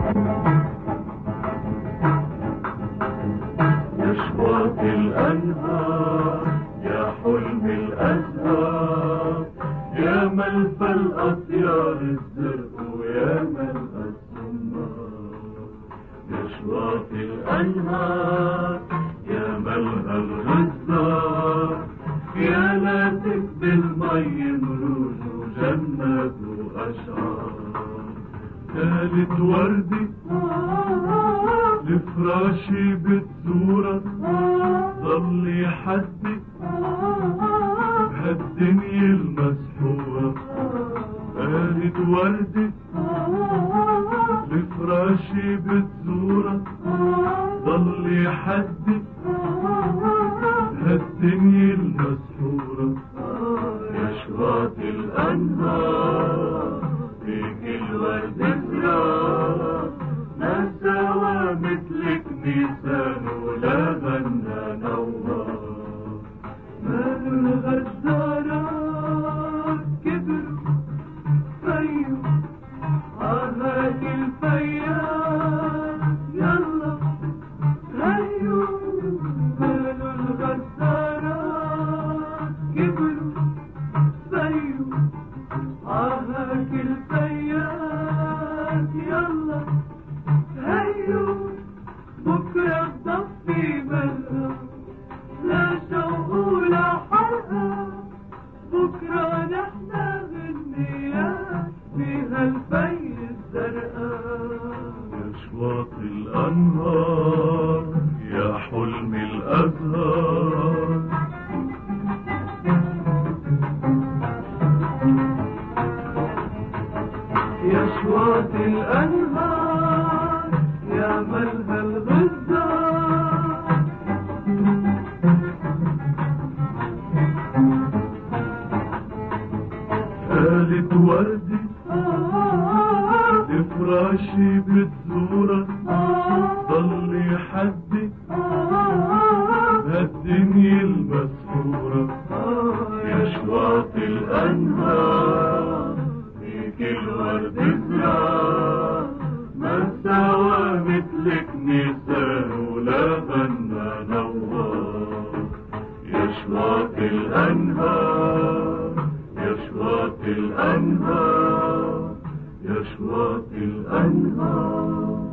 يشواط الأنهار يا حلم الأزهار، يا ملفى الأطيار الزرق ويا ملفى الصمار. يشواط الأنهار يا ملهى الغزار، يا ناتك بالمي مروج وجنات وأشعار. ثالث وردي لفراشي بتزورك، ضل يحدي بهالدنيا المسحورة. ثالث وردي لفراشي بتزورك، ضل يحدي بهالدنيا المسحورة. يشواط الأنهار فيك الورد زرار، ما سوى مثلك نيسان ولا غنى نوار. مال الغزارات كبروا فيوا عهاك الفيات، يلا هيوا. مال الغزارات كبروا فيوا عهاك الفيات، يلا هيوا. بكرة بضفي بلقى لا شوق ولا حرقة، بكرة نحنا غنيات فيها الفي الزرقاء. يشواط الأنهار يا حلم الأزهار، يشواط الأنهار يا ملهى الغزار. ثالث وردي لفراشي بتزورك، ضل يحدي بهالدنيا المسحورة. يشواط الأنهار فيك الورد زرار، ما سوى مثلك نيسان ولا غنى نوار. يشواط الأنهار يشواط الأنهار يشواط الأنهار.